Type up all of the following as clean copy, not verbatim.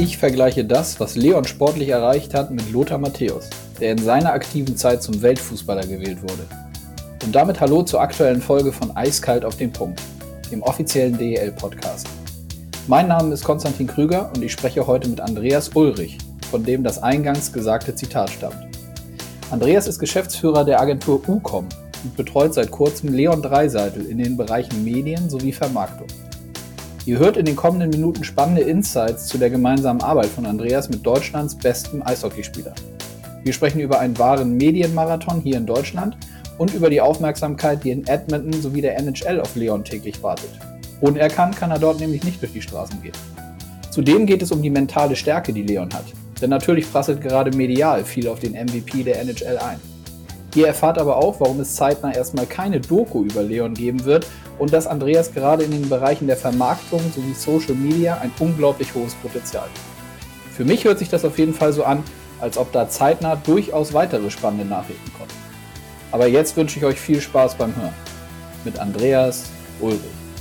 Ich vergleiche das, was Leon sportlich erreicht hat, mit Lothar Matthäus, der in seiner aktiven Zeit zum Weltfußballer gewählt wurde. Und damit hallo zur aktuellen Folge von Eiskalt auf den Punkt, dem offiziellen DEL-Podcast. Mein Name ist Konstantin Krüger und ich spreche heute mit Andreas Ulrich, von dem das eingangs gesagte Zitat stammt. Andreas ist Geschäftsführer der Agentur UCOM und betreut seit kurzem Leon Dreiseitel in den Bereichen Medien sowie Vermarktung. Ihr hört in den kommenden Minuten spannende Insights zu der gemeinsamen Arbeit von Andreas mit Deutschlands bestem Eishockeyspieler. Wir sprechen über einen wahren Medienmarathon hier in Deutschland und über die Aufmerksamkeit, die in Edmonton sowie der NHL auf Leon täglich wartet. Ohne er kann er dort nämlich nicht durch die Straßen gehen. Zudem geht es um die mentale Stärke, die Leon hat. Denn natürlich prasselt gerade medial viel auf den MVP der NHL ein. Ihr erfahrt aber auch, warum es zeitnah erstmal keine Doku über Leon geben wird und dass Andreas gerade in den Bereichen der Vermarktung sowie Social Media ein unglaublich hohes Potenzial hat. Für mich hört sich das auf jeden Fall so an, als ob da zeitnah durchaus weitere spannende Nachrichten kommen. Aber jetzt wünsche ich euch viel Spaß beim Hören. Mit Andreas Ulrich.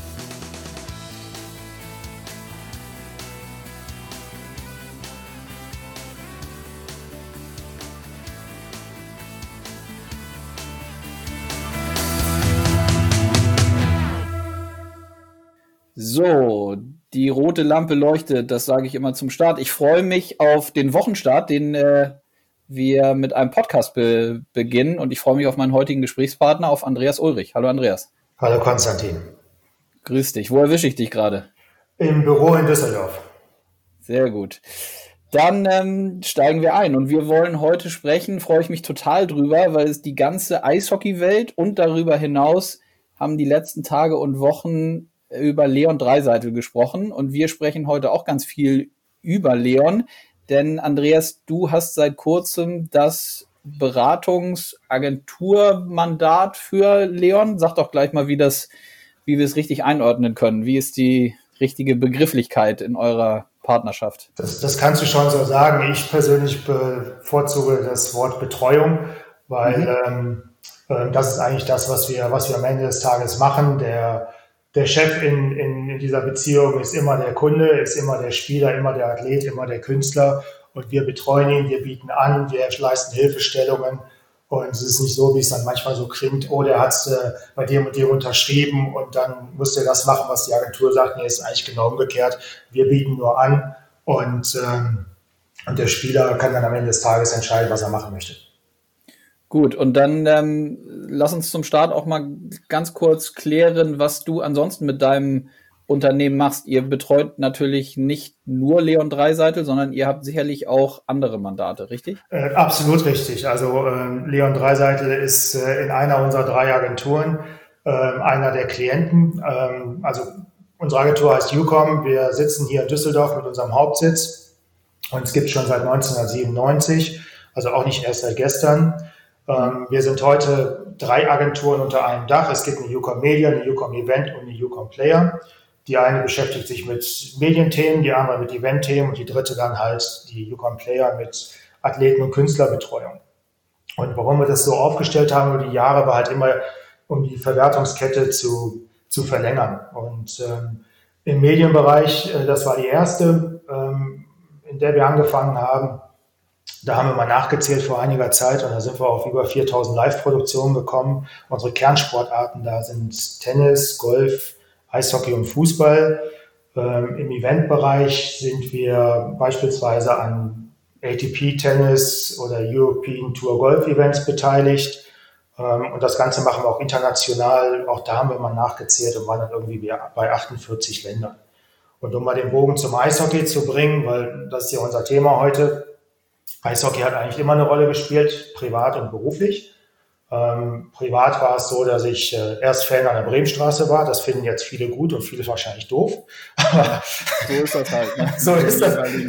So, die rote Lampe leuchtet, das sage ich immer zum Start. Ich freue mich auf den Wochenstart, den wir mit einem Podcast beginnen und ich freue mich auf meinen heutigen Gesprächspartner, auf Andreas Ulrich. Hallo Andreas. Hallo Konstantin. Grüß dich. Wo erwische ich dich gerade? Im Büro in Düsseldorf. Sehr gut. Dann steigen wir ein und wir wollen heute sprechen, freue ich mich total drüber, weil es die ganze Eishockeywelt und darüber hinaus haben die letzten Tage und Wochen über Leon Dreiseitel gesprochen und wir sprechen heute auch ganz viel über Leon, denn Andreas, du hast seit kurzem das Beratungsagenturmandat für Leon. Sag doch gleich mal, wie wir es richtig einordnen können. Wie ist die richtige Begrifflichkeit in eurer Partnerschaft? Das kannst du schon so sagen. Ich persönlich bevorzuge das Wort Betreuung, weil das ist eigentlich das, was wir am Ende des Tages machen. Der Chef in dieser Beziehung ist immer der Kunde, ist immer der Spieler, immer der Athlet, immer der Künstler. Und wir betreuen ihn, wir bieten an, wir leisten Hilfestellungen. Und es ist nicht so, wie es dann manchmal so klingt, oh, der hat es bei dem und dem unterschrieben und dann muss der das machen, was die Agentur sagt. Nee, ist eigentlich genau umgekehrt. Wir bieten nur an und der Spieler kann dann am Ende des Tages entscheiden, was er machen möchte. Gut, und dann lass uns zum Start auch mal ganz kurz klären, was du ansonsten mit deinem Unternehmen machst. Ihr betreut natürlich nicht nur Leon Dreiseitel, sondern ihr habt sicherlich auch andere Mandate, richtig? Absolut richtig. Also Leon Dreiseitel ist in einer unserer 3 Agenturen einer der Klienten. Also unsere Agentur heißt UCOM. Wir sitzen hier in Düsseldorf mit unserem Hauptsitz und es gibt schon seit 1997, also auch nicht erst seit gestern. Wir sind heute 3 Agenturen unter einem Dach. Es gibt eine UCOM Media, eine UCOM Event und eine UCOM Player. Die eine beschäftigt sich mit Medienthemen, die andere mit Eventthemen und die dritte dann halt die UCOM Player mit Athleten- und Künstlerbetreuung. Und warum wir das so aufgestellt haben über die Jahre, war halt immer, um die Verwertungskette zu verlängern. Und im Medienbereich, das war die erste, in der wir angefangen haben. Da haben wir mal nachgezählt vor einiger Zeit und da sind wir auf über 4000 Live-Produktionen gekommen. Unsere Kernsportarten da sind Tennis, Golf, Eishockey und Fußball. Im Eventbereich sind wir beispielsweise an ATP-Tennis oder European Tour Golf-Events beteiligt. Und das Ganze machen wir auch international. Auch da haben wir mal nachgezählt und waren dann irgendwie bei 48 Ländern. Und um mal den Bogen zum Eishockey zu bringen, weil das ist ja unser Thema heute, Eishockey hat eigentlich immer eine Rolle gespielt, privat und beruflich. Privat war es so, dass ich erst Fan an der Bremenstraße war. Das finden jetzt viele gut und viele wahrscheinlich doof. Aber so ist das halt. Ne? so ist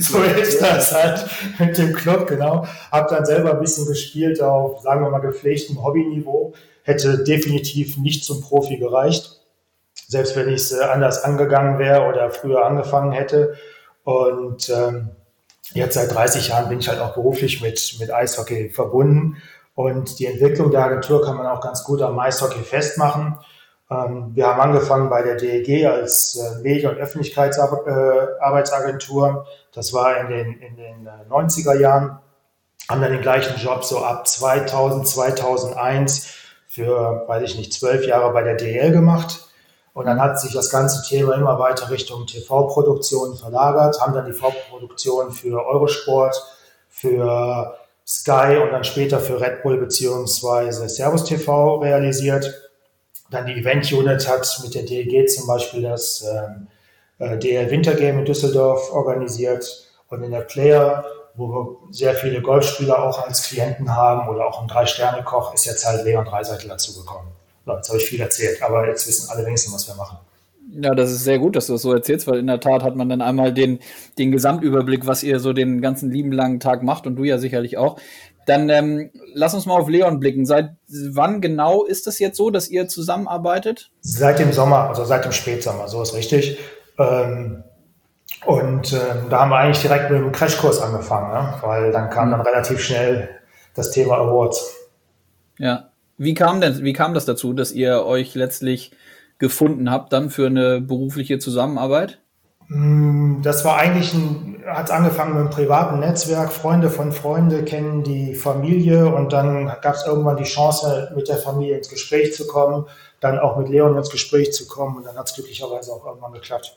das halt mit dem Club, genau. Hab dann selber ein bisschen gespielt auf, sagen wir mal, gepflegtem Hobbyniveau. Hätte definitiv nicht zum Profi gereicht. Selbst wenn ich es anders angegangen wäre oder früher angefangen hätte. Und jetzt seit 30 Jahren bin ich halt auch beruflich mit Eishockey verbunden. Und die Entwicklung der Agentur kann man auch ganz gut am Eishockey festmachen. Wir haben angefangen bei der DEG als Medien- und Öffentlichkeitsarbeitsagentur. Das war in den 90er Jahren. Haben dann den gleichen Job so ab 2000, 2001 für, weiß ich nicht, 12 Jahre bei der DL gemacht. Und dann hat sich das ganze Thema immer weiter Richtung TV-Produktion verlagert, haben dann die TV-Produktion für Eurosport, für Sky und dann später für Red Bull beziehungsweise Servus TV realisiert. Dann die Event-Unit hat mit der DEG zum Beispiel das DL Wintergame in Düsseldorf organisiert und in der Player, wo wir sehr viele Golfspieler auch als Klienten haben oder auch ein Drei-Sterne-Koch, ist jetzt halt Leon Dreiseitel dazugekommen. So, jetzt habe ich viel erzählt, aber jetzt wissen alle wenigstens, was wir machen. Ja, das ist sehr gut, dass du das so erzählst, weil in der Tat hat man dann einmal den Gesamtüberblick, was ihr so den ganzen lieben langen Tag macht und du ja sicherlich auch. Dann lass uns mal auf Leon blicken. Seit wann genau ist es jetzt so, dass ihr zusammenarbeitet? Seit dem Sommer, also seit dem Spätsommer, so ist richtig. Da haben wir eigentlich direkt mit dem Crashkurs angefangen, ne? Weil dann kam dann relativ schnell das Thema Awards. Ja. Wie kam das dazu, dass ihr euch letztlich gefunden habt dann für eine berufliche Zusammenarbeit? Das war eigentlich hat angefangen mit einem privaten Netzwerk. Freunde von Freunde kennen die Familie und dann gab es irgendwann die Chance, mit der Familie ins Gespräch zu kommen, dann auch mit Leon ins Gespräch zu kommen und dann hat es glücklicherweise auch irgendwann geklappt.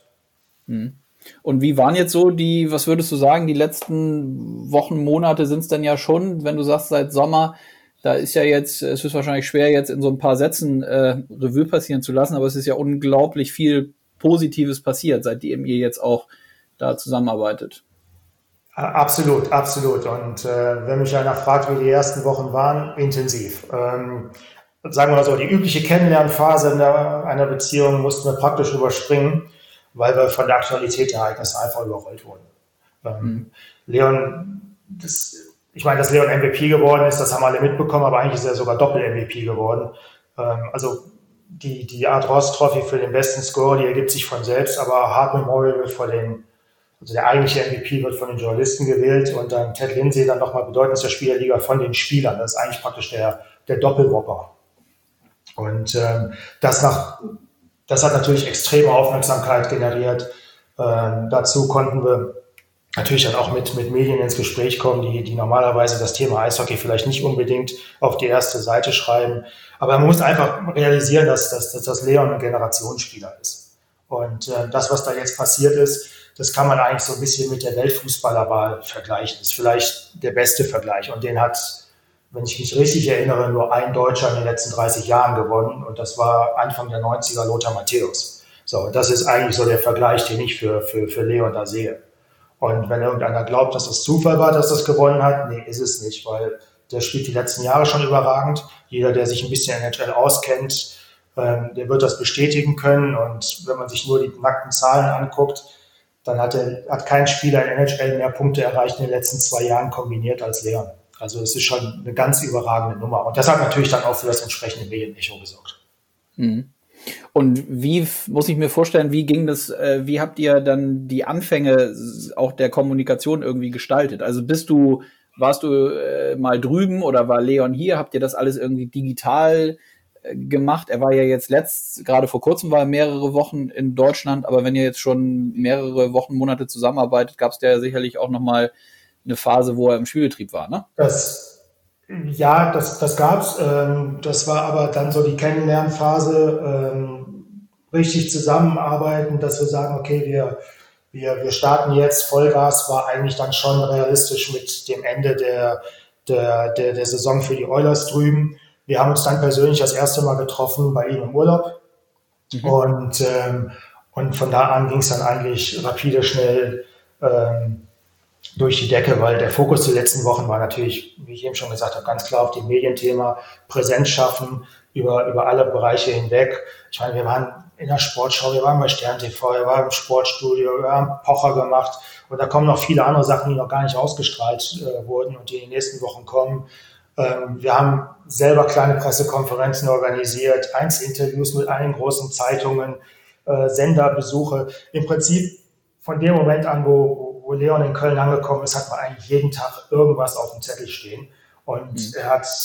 Und wie waren jetzt so was würdest du sagen, die letzten Wochen, Monate sind es dann ja schon, wenn du sagst seit Sommer, da ist ja jetzt, es ist wahrscheinlich schwer jetzt in so ein paar Sätzen Revue passieren zu lassen, aber es ist ja unglaublich viel Positives passiert, seitdem ihr jetzt auch da zusammenarbeitet. Absolut, absolut. Und wenn mich einer fragt, wie die ersten Wochen waren, intensiv. Sagen wir mal so, die übliche Kennenlernphase einer Beziehung mussten wir praktisch überspringen, weil wir von der Aktualität der Ereignisse einfach überrollt wurden. Leon, dass Leon MVP geworden ist, das haben alle mitbekommen, aber eigentlich ist er sogar Doppel-MVP geworden. Also die Art Ross Trophy für den besten Score, die ergibt sich von selbst, aber Hart Memorial wird also der eigentliche MVP wird von den Journalisten gewählt und dann Ted Lindsay dann nochmal bedeutendster Spielerliga von den Spielern. Das ist eigentlich praktisch der Doppelwhopper. Und das hat natürlich extreme Aufmerksamkeit generiert. Dazu konnten wir natürlich dann auch mit Medien ins Gespräch kommen, die normalerweise das Thema Eishockey vielleicht nicht unbedingt auf die erste Seite schreiben. Aber man muss einfach realisieren, dass Leon ein Generationsspieler ist. Und das, was da jetzt passiert ist, das kann man eigentlich so ein bisschen mit der Weltfußballerwahl vergleichen. Das ist vielleicht der beste Vergleich. Und den hat, wenn ich mich richtig erinnere, nur ein Deutscher in den letzten 30 Jahren gewonnen. Und das war Anfang der 90er Lothar Matthäus. So, das ist eigentlich so der Vergleich, den ich für Leon da sehe. Und wenn irgendeiner glaubt, dass das Zufall war, dass das gewonnen hat, nee, ist es nicht, weil der spielt die letzten Jahre schon überragend. Jeder, der sich ein bisschen NHL auskennt, der wird das bestätigen können. Und wenn man sich nur die nackten Zahlen anguckt, dann hat kein Spieler in NHL mehr Punkte erreicht in den letzten 2 Jahren kombiniert als Leon. Also es ist schon eine ganz überragende Nummer. Und das hat natürlich dann auch für das entsprechende Medienecho gesorgt. Und wie muss ich mir vorstellen, wie ging das, wie habt ihr dann die Anfänge auch der Kommunikation irgendwie gestaltet? Also warst du mal drüben oder war Leon hier? Habt ihr das alles irgendwie digital gemacht? Er war ja jetzt gerade vor kurzem war er mehrere Wochen in Deutschland, aber wenn ihr jetzt schon mehrere Wochen, Monate zusammenarbeitet, gab es ja sicherlich auch nochmal eine Phase, wo er im Spielbetrieb war, ne? Das gab's. Das war aber dann so die Kennenlernphase, richtig zusammenarbeiten, dass wir sagen, okay, wir starten jetzt, Vollgas war eigentlich dann schon realistisch mit dem Ende der Saison für die Oilers drüben. Wir haben uns dann persönlich das erste Mal getroffen bei ihm im Urlaub. Und von da an ging es dann eigentlich rapide schnell durch die Decke, weil der Fokus der letzten Wochen war natürlich, wie ich eben schon gesagt habe, ganz klar auf dem Medienthema, Präsenz schaffen über alle Bereiche hinweg. Ich meine, wir waren in der Sportschau, wir waren bei Stern TV, wir waren im Sportstudio, wir haben Pocher gemacht und da kommen noch viele andere Sachen, die noch gar nicht ausgestrahlt wurden und die in den nächsten Wochen kommen. Wir haben selber kleine Pressekonferenzen organisiert, Einzelinterviews mit allen großen Zeitungen, Senderbesuche. Im Prinzip von dem Moment an, wo Leon in Köln angekommen ist, hat man eigentlich jeden Tag irgendwas auf dem Zettel stehen. Und er hat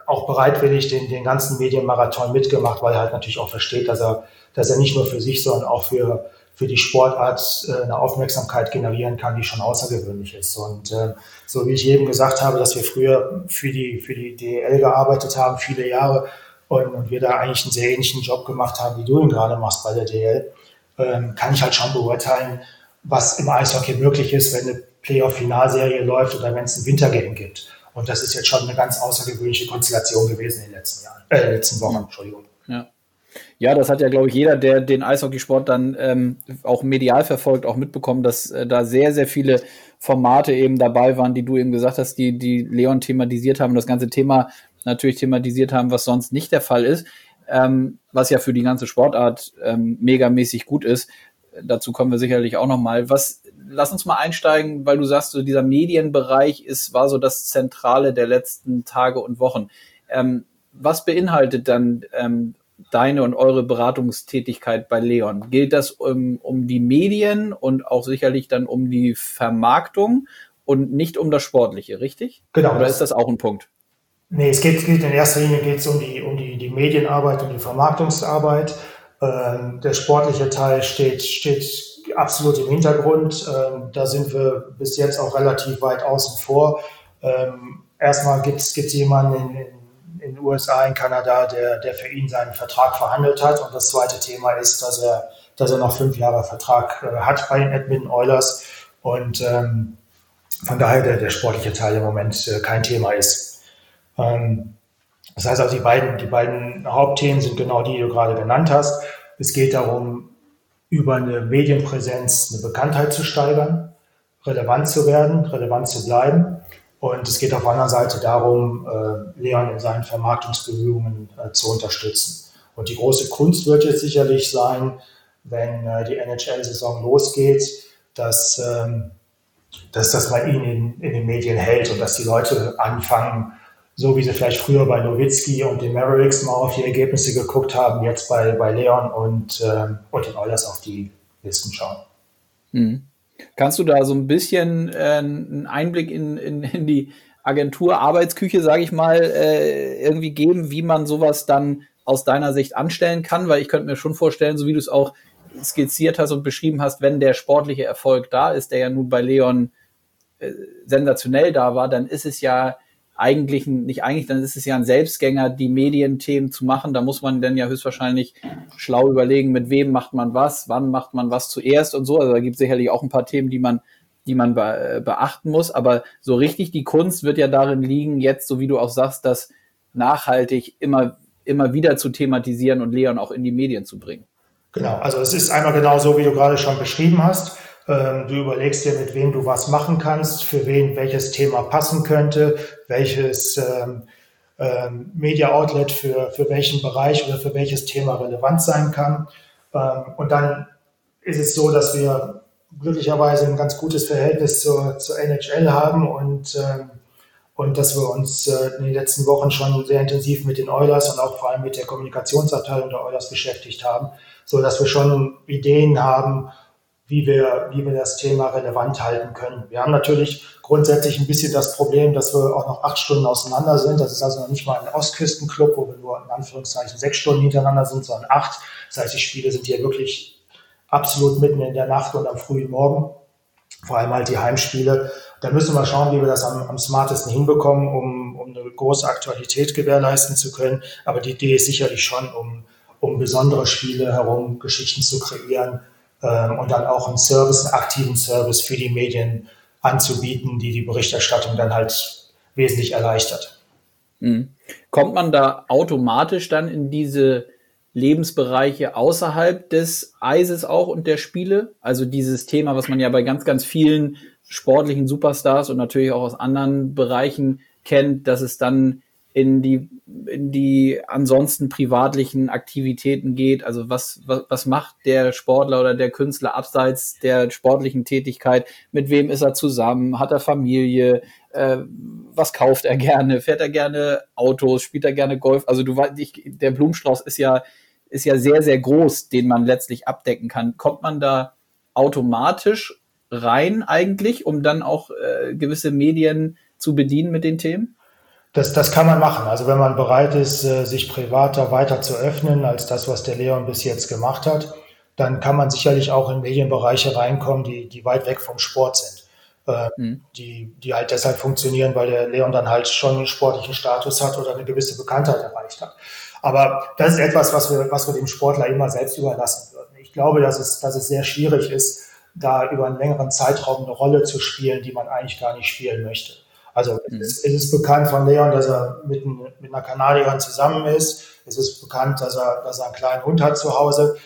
auch bereitwillig den ganzen Medienmarathon mitgemacht, weil er halt natürlich auch versteht, dass er nicht nur für sich, sondern auch für die Sportart eine Aufmerksamkeit generieren kann, die schon außergewöhnlich ist. Und so wie ich eben gesagt habe, dass wir früher für die DEL gearbeitet haben, viele Jahre, und wir da eigentlich einen sehr ähnlichen Job gemacht haben, wie du ihn gerade machst bei der DEL, kann ich halt schon beurteilen, was im Eishockey möglich ist, wenn eine Playoff-Finalserie läuft oder wenn es ein Wintergame gibt. Und das ist jetzt schon eine ganz außergewöhnliche Konstellation gewesen in den letzten Wochen. Entschuldigung. Ja. Ja, das hat ja, glaube ich, jeder, der den Eishockeysport dann auch medial verfolgt, auch mitbekommen, dass da sehr, sehr viele Formate eben dabei waren, die du eben gesagt hast, die Leon thematisiert haben und das ganze Thema natürlich thematisiert haben, was sonst nicht der Fall ist, was ja für die ganze Sportart megamäßig gut ist. Dazu kommen wir sicherlich auch nochmal. Lass uns mal einsteigen, weil du sagst, so dieser Medienbereich war so das Zentrale der letzten Tage und Wochen. Was beinhaltet dann deine und eure Beratungstätigkeit bei Leon? Gilt das um die Medien und auch sicherlich dann um die Vermarktung und nicht um das Sportliche, richtig? Genau. Oder ist das auch ein Punkt? Nee, es geht in erster Linie um die Medienarbeit und die Vermarktungsarbeit. Der sportliche Teil steht absolut im Hintergrund. Da sind wir bis jetzt auch relativ weit außen vor. Erstmal gibt's jemanden in den USA, in Kanada, der für ihn seinen Vertrag verhandelt hat. Und das zweite Thema ist, dass er noch 5 Jahre Vertrag hat bei den Edmonton Oilers. Und von daher der sportliche Teil im Moment kein Thema ist. Das heißt also, die beiden Hauptthemen sind genau die du gerade genannt hast. Es geht darum, über eine Medienpräsenz eine Bekanntheit zu steigern, relevant zu werden, relevant zu bleiben. Und es geht auf der anderen Seite darum, Leon in seinen Vermarktungsbemühungen zu unterstützen. Und die große Kunst wird jetzt sicherlich sein, wenn die NHL-Saison losgeht, dass man ihn in den Medien hält und dass die Leute anfangen, so wie sie vielleicht früher bei Nowitzki und den Mavericks mal auf die Ergebnisse geguckt haben, jetzt bei Leon und den Oilers auf die Listen schauen. Mhm. Kannst du da so ein bisschen einen Einblick in die Agentur-Arbeitsküche, sage ich mal, irgendwie geben, wie man sowas dann aus deiner Sicht anstellen kann? Weil ich könnte mir schon vorstellen, so wie du es auch skizziert hast und beschrieben hast, wenn der sportliche Erfolg da ist, der ja nun bei Leon sensationell da war, dann ist es ja dann ist es ja ein Selbstgänger, die Medienthemen zu machen. Da muss man dann ja höchstwahrscheinlich schlau überlegen, mit wem macht man was, wann macht man was zuerst und so. Also da gibt es sicherlich auch ein paar Themen, die man beachten muss. Aber so richtig die Kunst wird ja darin liegen, jetzt, so wie du auch sagst, das nachhaltig immer wieder zu thematisieren und Leon auch in die Medien zu bringen. Genau, also es ist einmal genau so, wie du gerade schon beschrieben hast. Du überlegst dir, mit wem du was machen kannst, für wen welches Thema passen könnte, welches Media-Outlet für welchen Bereich oder für welches Thema relevant sein kann. Und dann ist es so, dass wir glücklicherweise ein ganz gutes Verhältnis zur NHL haben und dass wir uns in den letzten Wochen schon sehr intensiv mit den Oilers und auch vor allem mit der Kommunikationsabteilung der Oilers beschäftigt haben, so dass wir schon Ideen haben, wie wir das Thema relevant halten können. Wir haben natürlich grundsätzlich ein bisschen das Problem, dass wir auch noch 8 Stunden auseinander sind. Das ist also noch nicht mal ein Ostküstenclub, wo wir nur in Anführungszeichen 6 Stunden hintereinander sind, sondern 8. Das heißt, die Spiele sind hier wirklich absolut mitten in der Nacht und am frühen Morgen. Vor allem halt die Heimspiele. Da müssen wir schauen, wie wir das am smartesten hinbekommen, um eine große Aktualität gewährleisten zu können. Aber die Idee ist sicherlich schon, um besondere Spiele herum Geschichten zu kreieren, und dann auch einen aktiven Service für die Medien anzubieten, die Berichterstattung dann halt wesentlich erleichtert. Mhm. Kommt man da automatisch dann in diese Lebensbereiche außerhalb des Eises auch und der Spiele? Also dieses Thema, was man ja bei ganz, ganz vielen sportlichen Superstars und natürlich auch aus anderen Bereichen kennt, dass es dann in die ansonsten privatlichen Aktivitäten geht. Also was macht der Sportler oder der Künstler abseits der sportlichen Tätigkeit? Mit wem ist er zusammen? Hat er Familie? Was kauft er gerne? Fährt er gerne Autos? Spielt er gerne Golf? Also der Blumenstrauß ist ja sehr, sehr groß, den man letztlich abdecken kann. Kommt man da automatisch rein eigentlich, um dann auch gewisse Medien zu bedienen mit den Themen? Das kann man machen. Also wenn man bereit ist, sich privater weiter zu öffnen als das, was der Leon bis jetzt gemacht hat, dann kann man sicherlich auch in Medienbereiche reinkommen, die weit weg vom Sport sind. Die halt deshalb funktionieren, weil der Leon dann halt schon einen sportlichen Status hat oder eine gewisse Bekanntheit erreicht hat. Aber das ist etwas, was wir dem Sportler immer selbst überlassen würden. Ich glaube, dass es sehr schwierig ist, da über einen längeren Zeitraum eine Rolle zu spielen, die man eigentlich gar nicht spielen möchte. Also es ist bekannt von Leon, dass er mit einer Kanadierin zusammen ist. Es ist bekannt, dass er einen kleinen Hund hat zu Hause.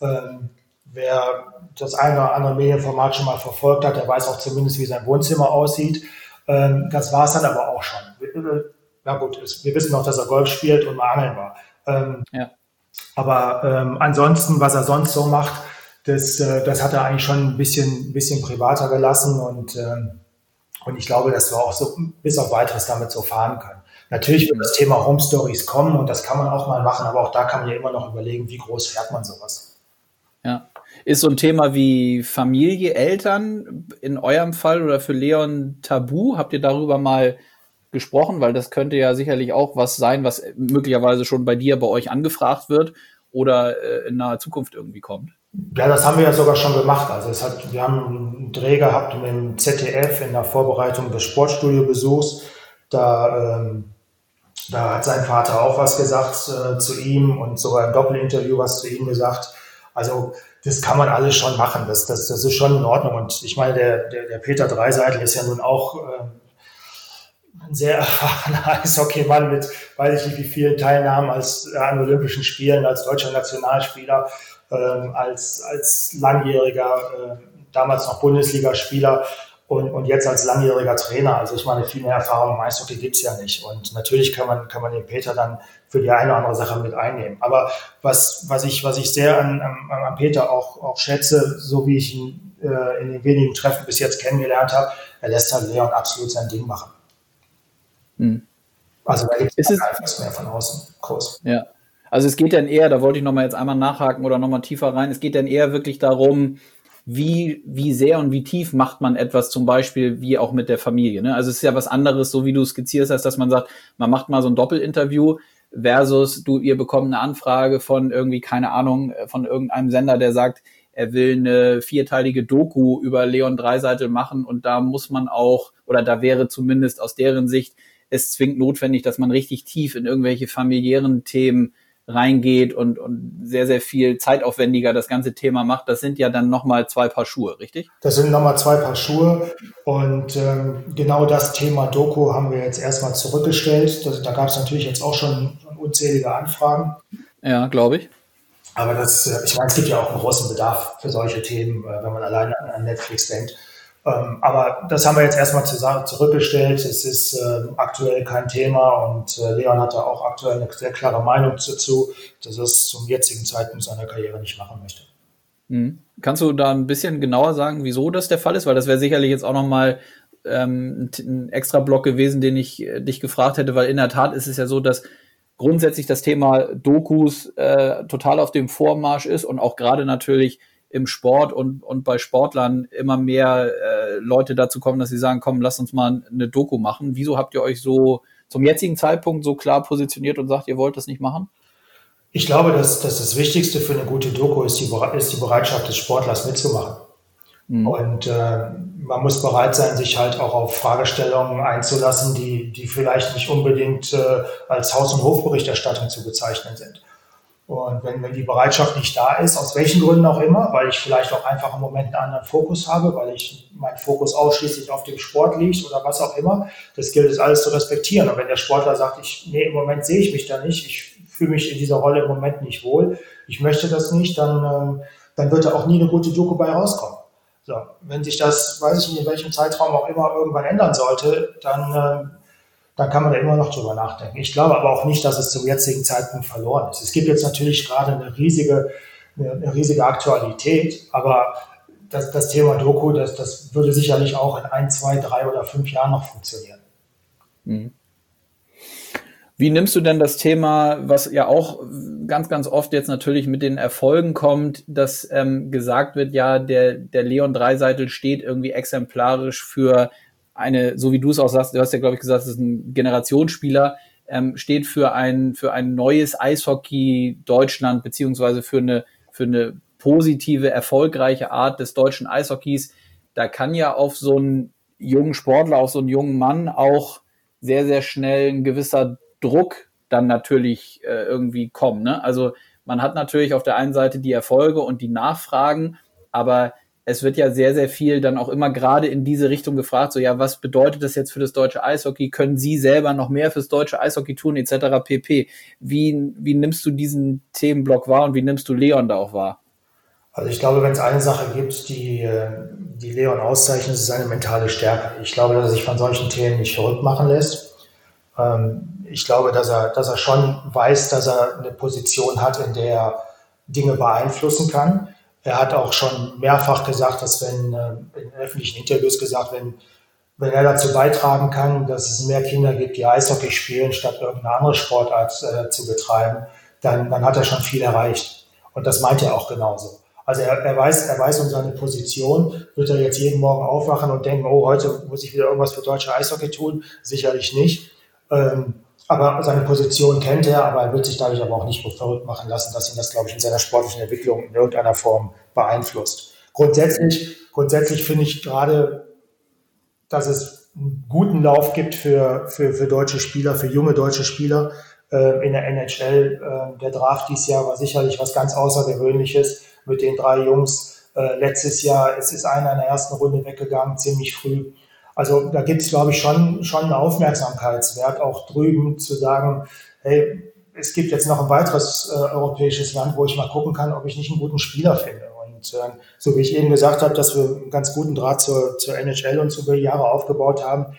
Wer das eine oder andere Medienformat schon mal verfolgt hat, der weiß auch zumindest, wie sein Wohnzimmer aussieht. Das war es dann aber auch schon. Na gut, wir wissen noch, dass er Golf spielt und mal angeln war. Ja. Aber ansonsten, was er sonst so macht, das hat er eigentlich schon ein bisschen privater gelassen und ich glaube, dass wir auch so bis auf Weiteres damit so fahren können. Natürlich wird das Thema Home Stories kommen und das kann man auch mal machen, aber auch da kann man ja immer noch überlegen, wie groß fährt man sowas. Ja. Ist so ein Thema wie Familie, Eltern in eurem Fall oder für Leon tabu? Habt ihr darüber mal gesprochen? Weil das könnte ja sicherlich auch was sein, was möglicherweise schon bei euch angefragt wird oder in naher Zukunft irgendwie kommt. Ja, das haben wir ja sogar schon gemacht. Also wir haben einen Dreh gehabt mit dem ZDF in der Vorbereitung des Sportstudiobesuchs. Da hat sein Vater auch was gesagt zu ihm und sogar im Doppelinterview was zu ihm gesagt. Also das kann man alles schon machen. Das ist schon in Ordnung. Und ich meine, der Peter Dreiseitel ist ja nun auch ein sehr erfahrener Eishockeymann mit, weiß ich nicht, wie vielen Teilnahmen an Olympischen Spielen, als deutscher Nationalspieler, als langjähriger, damals noch Bundesligaspieler und jetzt als langjähriger Trainer. Also ich meine, viel mehr Erfahrung im Eishockey gibt's ja nicht. Und natürlich kann man den Peter dann für die eine oder andere Sache mit einnehmen. Aber was ich sehr an Peter auch schätze, so wie ich ihn in den wenigen Treffen bis jetzt kennengelernt habe, er lässt halt Leon absolut sein Ding machen. Also da gibt es keinen Einfluss mehr von außen. Groß. Ja. Also es geht dann eher, da wollte ich nochmal jetzt einmal nachhaken oder nochmal tiefer rein, es geht dann eher wirklich darum, wie sehr und wie tief macht man etwas, zum Beispiel wie auch mit der Familie. Ne? Also es ist ja was anderes, so wie du skizierst hast, dass man sagt, man macht mal so ein Doppelinterview versus ihr bekommt eine Anfrage von irgendwie, keine Ahnung, von irgendeinem Sender, der sagt, er will eine 4-teilige Doku über Leon Dreiseitel machen und da muss man auch, oder da wäre zumindest aus deren Sicht es zwingend notwendig, dass man richtig tief in irgendwelche familiären Themen reingeht und sehr, sehr viel zeitaufwendiger das ganze Thema macht. Das sind ja dann nochmal 2 Paar Schuhe, richtig? Das sind nochmal 2 Paar Schuhe und genau das Thema Doku haben wir jetzt erstmal zurückgestellt. Da gab es natürlich jetzt auch schon unzählige Anfragen. Ja, glaube ich. Aber ich meine, es gibt ja auch einen großen Bedarf für solche Themen, wenn man alleine an Netflix denkt. Aber das haben wir jetzt erstmal zurückgestellt. Es ist aktuell kein Thema und Leon hat da auch aktuell eine sehr klare Meinung dazu, dass er es zum jetzigen Zeitpunkt seiner Karriere nicht machen möchte. Kannst du da ein bisschen genauer sagen, wieso das der Fall ist? Weil das wäre sicherlich jetzt auch nochmal ein extra Block gewesen, den ich dich gefragt hätte, weil in der Tat ist es ja so, dass grundsätzlich das Thema Dokus total auf dem Vormarsch ist und auch gerade natürlich im Sport und bei Sportlern immer mehr Leute dazu kommen, dass sie sagen, komm, lass uns mal eine Doku machen. Wieso habt ihr euch so zum jetzigen Zeitpunkt so klar positioniert und sagt, ihr wollt das nicht machen? Ich glaube, dass das Wichtigste für eine gute Doku ist die Bereitschaft des Sportlers mitzumachen. Und man muss bereit sein, sich halt auch auf Fragestellungen einzulassen, die vielleicht nicht unbedingt als Haus- und Hofberichterstattung zu bezeichnen sind. Und wenn die Bereitschaft nicht da ist, aus welchen Gründen auch immer, weil ich vielleicht auch einfach im Moment einen anderen Fokus habe, weil mein Fokus ausschließlich auf dem Sport liegt oder was auch immer, das gilt es alles zu respektieren. Und wenn der Sportler sagt, im Moment sehe ich mich da nicht, ich fühle mich in dieser Rolle im Moment nicht wohl, ich möchte das nicht, dann wird da auch nie eine gute Doku bei rauskommen. So, wenn sich das, weiß ich nicht, in welchem Zeitraum auch immer irgendwann ändern sollte, dann kann man da immer noch drüber nachdenken. Ich glaube aber auch nicht, dass es zum jetzigen Zeitpunkt verloren ist. Es gibt jetzt natürlich gerade eine riesige Aktualität, aber das Thema Doku, das würde sicherlich auch in 1, 2, 3 oder 5 Jahren noch funktionieren. Wie nimmst du denn das Thema, was ja auch ganz, ganz oft jetzt natürlich mit den Erfolgen kommt, dass gesagt wird, ja, der Leon Dreiseitel steht irgendwie exemplarisch für so wie du es auch sagst, du hast ja, glaube ich, gesagt, es ist ein Generationsspieler, steht für ein neues Eishockey Deutschland, beziehungsweise für eine positive, erfolgreiche Art des deutschen Eishockeys. Da kann ja auf so einen jungen Sportler, auf so einen jungen Mann auch sehr, sehr schnell ein gewisser Druck dann natürlich irgendwie kommen. Ne? Also man hat natürlich auf der einen Seite die Erfolge und die Nachfragen, aber es wird ja sehr, sehr viel dann auch immer gerade in diese Richtung gefragt, so ja, was bedeutet das jetzt für das deutsche Eishockey? Können Sie selber noch mehr fürs deutsche Eishockey tun, etc. pp. Wie nimmst du diesen Themenblock wahr und wie nimmst du Leon da auch wahr? Also ich glaube, wenn es eine Sache gibt, die Leon auszeichnet, ist seine mentale Stärke. Ich glaube, dass er sich von solchen Themen nicht verrückt machen lässt. Ich glaube, dass er schon weiß, dass er eine Position hat, in der er Dinge beeinflussen kann. Er hat auch schon mehrfach gesagt, dass in öffentlichen Interviews gesagt, wenn er dazu beitragen kann, dass es mehr Kinder gibt, die Eishockey spielen, statt irgendeine andere Sportart zu betreiben, dann hat er schon viel erreicht. Und das meint er auch genauso. Also er weiß um seine Position. Wird er jetzt jeden Morgen aufwachen und denken, oh, heute muss ich wieder irgendwas für deutsche Eishockey tun? Sicherlich nicht. Aber seine Position kennt er, aber er wird sich dadurch aber auch nicht verrückt machen lassen, dass ihn das, glaube ich, in seiner sportlichen Entwicklung in irgendeiner Form beeinflusst. Grundsätzlich finde ich gerade, dass es einen guten Lauf gibt für deutsche Spieler, für junge deutsche Spieler in der NHL. Der Draft dieses Jahr war sicherlich was ganz Außergewöhnliches mit den 3 Jungs. Letztes Jahr es ist einer in der ersten Runde weggegangen, ziemlich früh. Also da gibt es, glaube ich, schon einen Aufmerksamkeitswert, auch drüben zu sagen, hey, es gibt jetzt noch ein weiteres europäisches Land, wo ich mal gucken kann, ob ich nicht einen guten Spieler finde. Und so wie ich eben gesagt habe, dass wir einen ganz guten Draht zur NHL uns über die Jahre aufgebaut haben,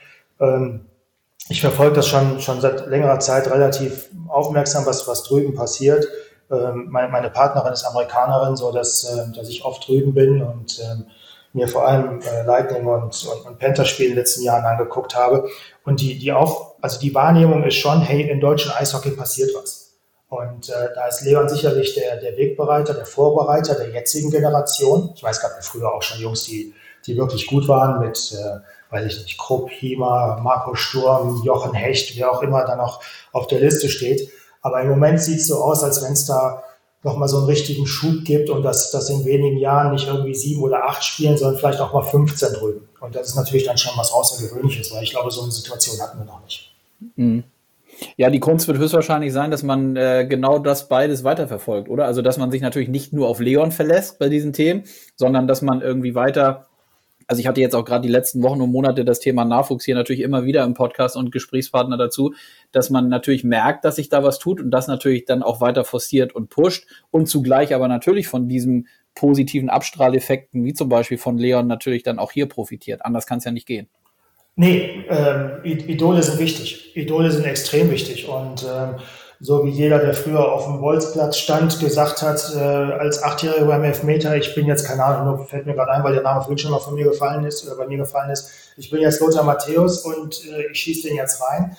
ich verfolge das schon seit längerer Zeit relativ aufmerksam, was drüben passiert. Meine Partnerin ist Amerikanerin, so dass ich oft drüben bin und mir vor allem Lightning und Panther-Spiele in den letzten Jahren angeguckt habe. Und die Wahrnehmung ist schon, hey, im deutschen Eishockey passiert was. Und da ist Leon sicherlich der Wegbereiter, der Vorbereiter der jetzigen Generation. Ich weiß, es gab ja früher auch schon Jungs, die wirklich gut waren mit, weiß ich nicht, Krupp, Hiemer, Marco Sturm, Jochen Hecht, wer auch immer da noch auf der Liste steht. Aber im Moment sieht es so aus, als wenn es da nochmal so einen richtigen Schub gibt und dass in wenigen Jahren nicht irgendwie 7 oder 8 spielen, sondern vielleicht auch mal 15 drüben. Und das ist natürlich dann schon was Außergewöhnliches, weil ich glaube, so eine Situation hatten wir noch nicht. Mhm. Ja, die Kunst wird höchstwahrscheinlich sein, dass man genau das beides weiterverfolgt, oder? Also, dass man sich natürlich nicht nur auf Leon verlässt bei diesen Themen, sondern dass man irgendwie weiter, also ich hatte jetzt auch gerade die letzten Wochen und Monate das Thema Nachwuchs hier natürlich immer wieder im Podcast und Gesprächspartner dazu, dass man natürlich merkt, dass sich da was tut und das natürlich dann auch weiter forciert und pusht und zugleich aber natürlich von diesen positiven Abstrahleffekten, wie zum Beispiel von Leon, natürlich dann auch hier profitiert. Anders kann es ja nicht gehen. Nee, Idole sind wichtig. Idole sind extrem wichtig. Und so wie jeder, der früher auf dem Bolzplatz stand, gesagt hat, als 8-Jähriger beim Elfmeter, ich bin jetzt, keine Ahnung, nur fällt mir gerade ein, weil der Name vorhin schon mal von mir gefallen ist, oder bei mir gefallen ist, ich bin jetzt Lothar Matthäus und ich schieße den jetzt rein.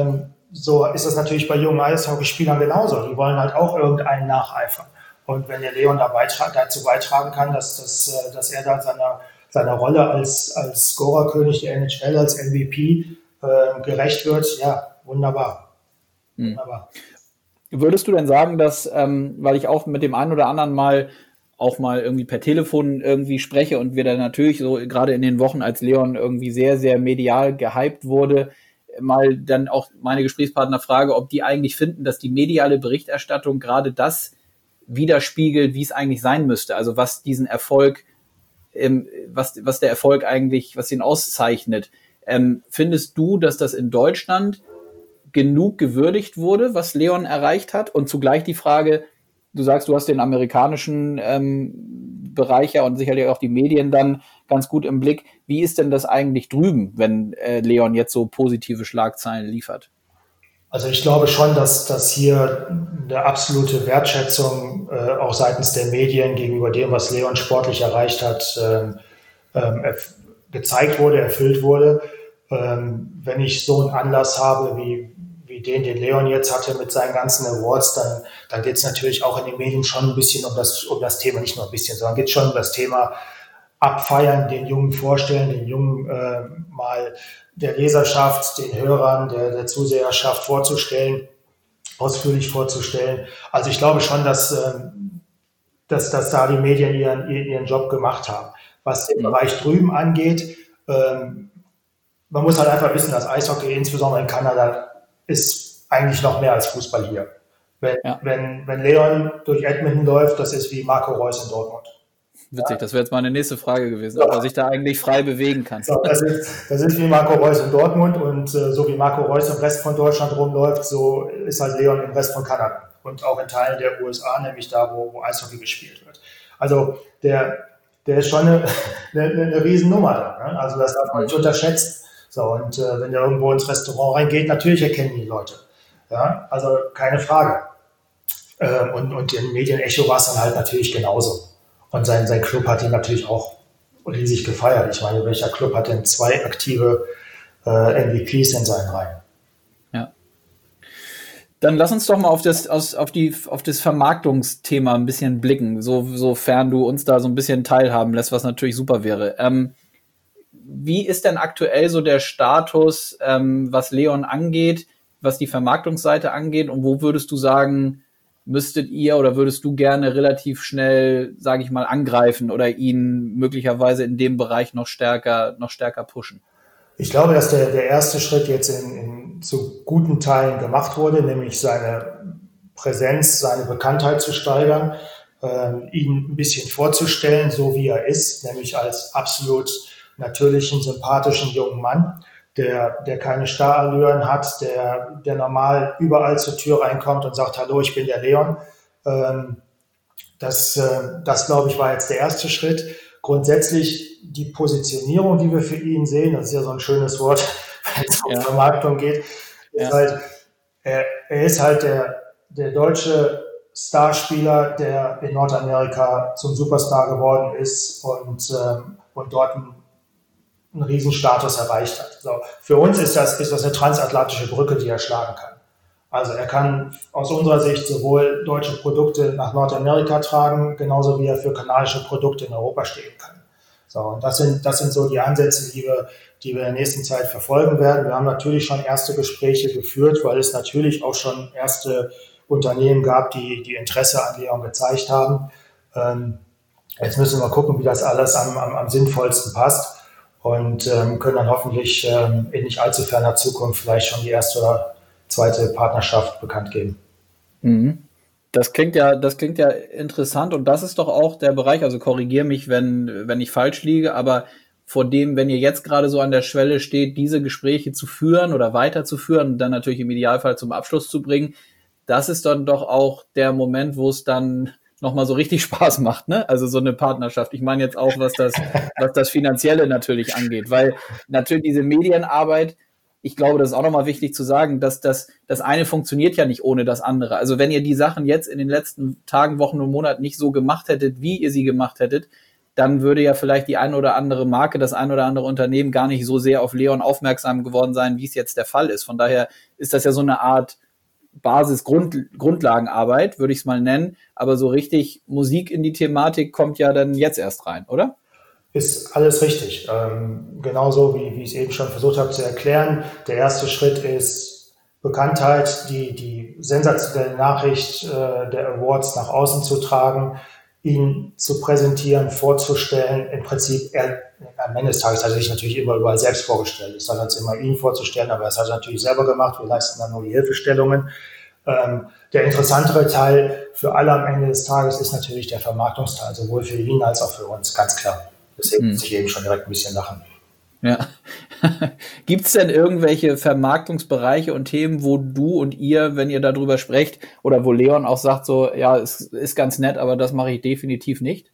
So ist das natürlich bei jungen Eishockeyspielern genauso. Die wollen halt auch irgendeinen nacheifern. Und wenn der Leon dazu beitragen kann, dass er da seiner Rolle als Scorerkönig der NHL, als MVP gerecht wird, ja, wunderbar. Wunderbar. Würdest du denn sagen, dass, weil ich auch mit dem einen oder anderen mal irgendwie per Telefon irgendwie spreche und wir dann natürlich so gerade in den Wochen, als Leon irgendwie sehr, sehr medial gehypt wurde, mal dann auch meine Gesprächspartner frage, ob die eigentlich finden, dass die mediale Berichterstattung gerade das widerspiegelt, wie es eigentlich sein müsste. Also was diesen Erfolg, was der Erfolg eigentlich, was ihn auszeichnet. Findest du, dass das in Deutschland genug gewürdigt wurde, was Leon erreicht hat? Und zugleich die Frage, du sagst, du hast den amerikanischen Bereich ja und sicherlich auch die Medien dann ganz gut im Blick. Wie ist denn das eigentlich drüben, wenn Leon jetzt so positive Schlagzeilen liefert? Also ich glaube schon, dass hier eine absolute Wertschätzung auch seitens der Medien gegenüber dem, was Leon sportlich erreicht hat, gezeigt wurde, erfüllt wurde. Wenn ich so einen Anlass habe wie den Leon jetzt hatte mit seinen ganzen Awards, dann geht es natürlich auch in den Medien schon ein bisschen um das Thema, nicht nur ein bisschen, sondern geht es schon um das Thema, abfeiern, den Jungen vorstellen, den Jungen mal der Leserschaft, den Hörern, der Zuseherschaft vorzustellen, ausführlich vorzustellen. Also ich glaube schon, dass da die Medien ihren Job gemacht haben. Was den Bereich drüben angeht, man muss halt einfach wissen, dass Eishockey, insbesondere in Kanada, ist eigentlich noch mehr als Fußball hier. Wenn Leon durch Edmonton läuft, das ist wie Marco Reus in Dortmund. Witzig, das wäre jetzt meine nächste Frage gewesen, ob er sich da eigentlich frei bewegen kann. So, das ist wie Marco Reus in Dortmund und so wie Marco Reus im Rest von Deutschland rumläuft, so ist halt Leon im Rest von Kanada und auch in Teilen der USA, nämlich da, wo Eishockey gespielt wird. Also der ist schon eine Riesennummer da. Ne? Also das darf man nicht unterschätzen. So, und wenn der irgendwo ins Restaurant reingeht, natürlich erkennen die Leute. Ja? Also keine Frage. Und in Medienecho war es dann halt natürlich genauso. Und sein Club hat ihn natürlich auch riesig gefeiert. Ich meine, welcher Club hat denn 2 aktive MVPs in seinen Reihen? Ja. Dann lass uns doch mal auf das Vermarktungsthema ein bisschen blicken, sofern du uns da so ein bisschen teilhaben lässt, was natürlich super wäre. Wie ist denn aktuell so der Status, was Leon angeht, was die Vermarktungsseite angeht, und wo würdest du sagen, müsstet ihr oder würdest du gerne relativ schnell, sage ich mal, angreifen oder ihn möglicherweise in dem Bereich noch stärker pushen? Ich glaube, dass der erste Schritt jetzt zu guten Teilen gemacht wurde, nämlich seine Präsenz, seine Bekanntheit zu steigern, ihn ein bisschen vorzustellen, so wie er ist, nämlich als absolut natürlichen, sympathischen jungen Mann, der keine Starallüren hat, der normal überall zur Tür reinkommt und sagt, hallo, ich bin der Leon. Das glaube ich, war jetzt der erste Schritt. Grundsätzlich die Positionierung, die wir für ihn sehen, das ist ja so ein schönes Wort, wenn es um Vermarktung geht, ist halt, er ist halt der deutsche Starspieler, der in Nordamerika zum Superstar geworden ist und dort einen Riesenstatus erreicht hat. So, für uns ist das eine transatlantische Brücke, die er schlagen kann. Also er kann aus unserer Sicht sowohl deutsche Produkte nach Nordamerika tragen, genauso wie er für kanadische Produkte in Europa stehen kann. So, und das sind so die Ansätze, die wir in der nächsten Zeit verfolgen werden. Wir haben natürlich schon erste Gespräche geführt, weil es natürlich auch schon erste Unternehmen gab, die Interesse an Leon gezeigt haben. Jetzt müssen wir gucken, wie das alles am sinnvollsten passt. Und können dann hoffentlich in nicht allzu ferner Zukunft vielleicht schon die erste oder zweite Partnerschaft bekannt geben. Das klingt ja interessant, und das ist doch auch der Bereich, also korrigiere mich, wenn ich falsch liege, aber vor dem, wenn ihr jetzt gerade so an der Schwelle steht, diese Gespräche zu führen oder weiterzuführen und dann natürlich im Idealfall zum Abschluss zu bringen, das ist dann doch auch der Moment, wo es dann nochmal so richtig Spaß macht, ne? Also so eine Partnerschaft. Ich meine jetzt auch, was das Finanzielle natürlich angeht, weil natürlich diese Medienarbeit, ich glaube, das ist auch nochmal wichtig zu sagen, dass das eine funktioniert ja nicht ohne das andere. Also wenn ihr die Sachen jetzt in den letzten Tagen, Wochen und Monaten nicht so gemacht hättet, wie ihr sie gemacht hättet, dann würde ja vielleicht die ein oder andere Marke, das ein oder andere Unternehmen gar nicht so sehr auf Leon aufmerksam geworden sein, wie es jetzt der Fall ist. Von daher ist das ja so eine Art Grundlagenarbeit, würde ich es mal nennen, aber so richtig Musik in die Thematik kommt ja dann jetzt erst rein, oder? Ist alles richtig. Genauso wie ich es eben schon versucht habe zu erklären. Der erste Schritt ist Bekanntheit, die sensationelle Nachricht der Awards nach außen zu tragen, ihn zu präsentieren, vorzustellen. Im Prinzip, am Ende des Tages hat er sich natürlich immer überall selbst vorgestellt. Ich sage jetzt immer, ihn vorzustellen, aber das hat er natürlich selber gemacht. Wir leisten dann nur die Hilfestellungen. Der interessantere Teil für alle am Ende des Tages ist natürlich der Vermarktungsteil, sowohl für ihn als auch für uns, ganz klar. Deswegen muss ich eben schon direkt ein bisschen lachen. Ja. Gibt es denn irgendwelche Vermarktungsbereiche und Themen, wo du und ihr, wenn ihr darüber sprecht, oder wo Leon auch sagt, so, ja, es ist ganz nett, aber das mache ich definitiv nicht?